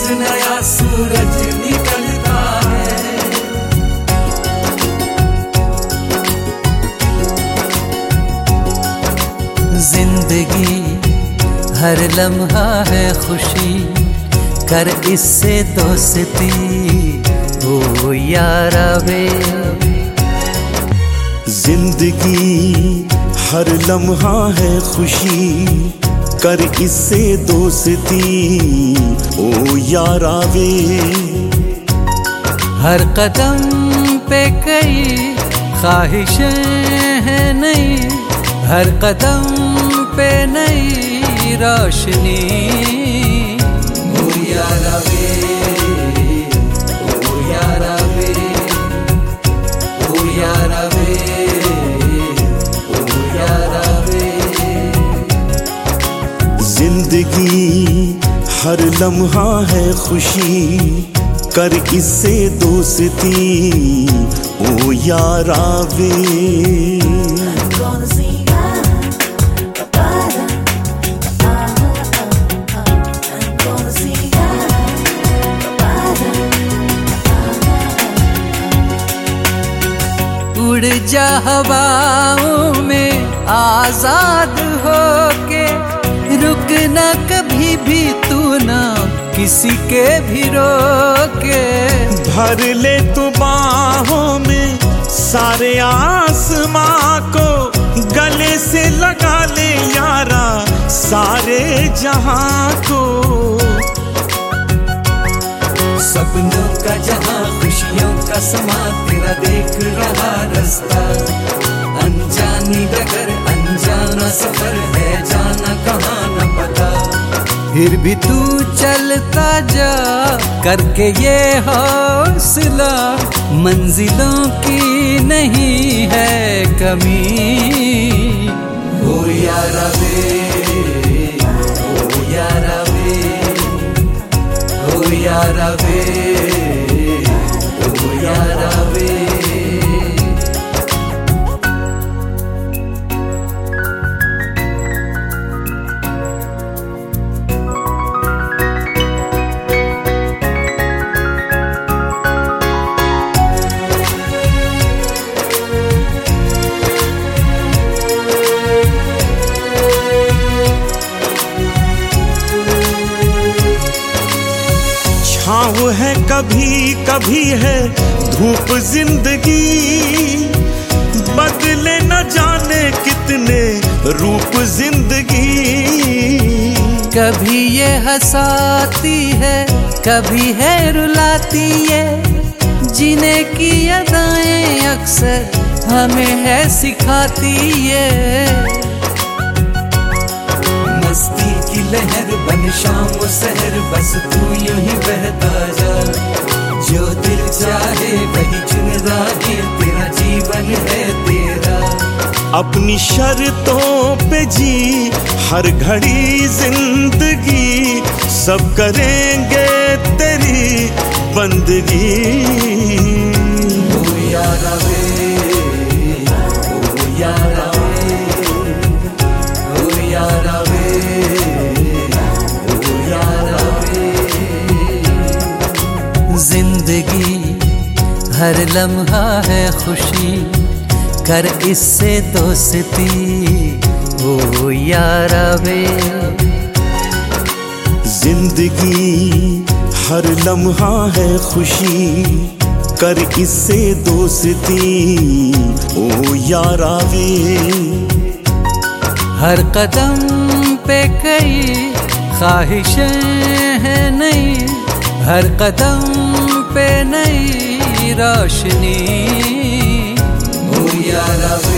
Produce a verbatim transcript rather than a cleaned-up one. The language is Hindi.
रोज नया सूरज निकलता है। जिंदगी हर लम्हा है खुशी, कर इससे दोस्ती ओ यारा वे। जिंदगी हर लम्हा है खुशी, कर इससे दोस्ती ओ यारा वे। हर कदम पे कई ख्वाहिशें हैं नई, हर कदम पे नई रोशनी ओ यारा वे, ओ यारा वे, ओ यारा वे, ओ यारा वे। जिंदगी हर लम्हा है खुशी, कर इससे दोस्ती ओ यारा वे। उड़ जा हवाओं में आजाद होके, रुक न कभी भी तू ना किसी के भी रोके। भर ले तू बाहों में सारे आसमां को, गले से लगा ले यारा सारे जहां को। सपनों का जहां खुशियों का समा, तेरा देख रहा रास्ता। अनजानी डगर अनजाना सफर है, जाना कहाँ न पता। फिर भी तू चलता जा करके ये हौसला, मंजिलों की नहीं है कमी। ओ यारा वे, ओ यारा वे, ओ यारा वे, ओ यारा वे। छाँव है कभी कभी है धूप जिंदगी, बदले न जाने कितने रूप जिंदगी। कभी ये हंसाती है कभी है रुलाती है, जीने की अदाएं अक्सर हमें है सिखाती है। मस्ती की लहर बन शाम सहर, बस तू यूं ही बहता जा। जो दिल चाहे वही चुन राहे, तेरा जीवन है तेरा। अपनी शर्तों पे जी हर घड़ी जिंदगी, सब करेंगे तेरी बंदगी। ओ यारा वे, ओ यारा वे, ओ यारा वे, ओ यारा वे। जिंदगी हर लम्हा है खुशी, कर इससे दोस्ती ओ यारा वे। जिंदगी हर लम्हा है खुशी, कर इससे दोस्ती ओ यारा वे। हर कदम पे कई ख्वाहिशें हैं नई, हर कदम पे नई रोशनी ओ यारा वे।